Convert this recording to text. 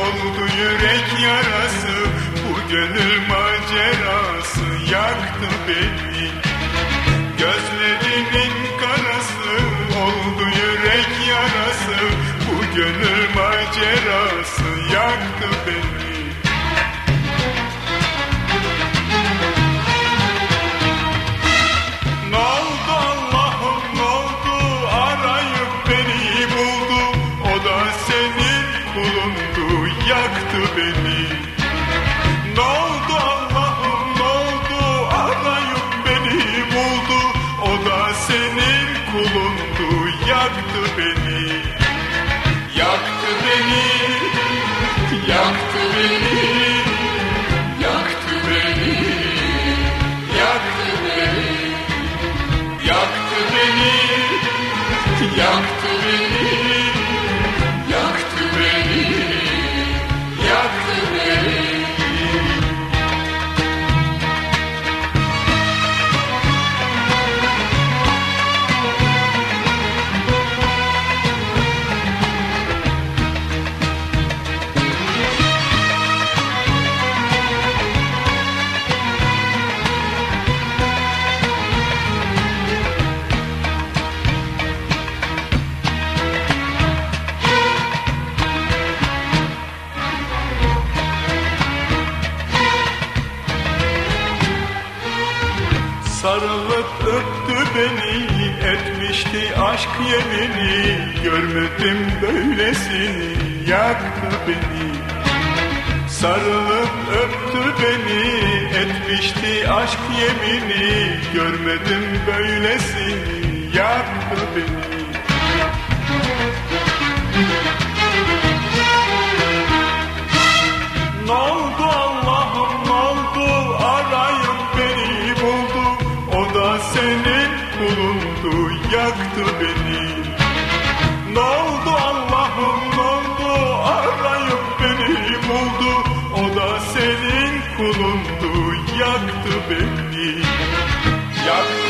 oldu yürek yarası, bu gönül macerası yaktı beni. Gözlerinin karası oldu yürek yarası, bu gönül macerası yaktı beni. Ne oldu Allah'ım ne oldu, arayıp beni buldu, o da senin kulundu, yaktı beni. Ne oldu Allah'ım ne oldu, arayıp beni buldu, o da senin kulundu, yaktı beni. Yaktı beni, yaktı beni, yaktı beni, yaktı beni, yaktı beni, yaktı beni, yaktı beni, yaktı beni. Sarılıp öptü beni, etmişti aşk yemini, görmedim böylesini, yaktı beni. Sarılıp öptü beni, etmişti aşk yemini, görmedim böylesini, yaktı beni. Ne oldu Allah'ım ne oldu, arayıp beni buldu, o da senin kulundu, yaktı beni. Ne oldu Allah'ım ne oldu, arayıp beni buldu, o da senin kulundu, yaktı beni. Yaktı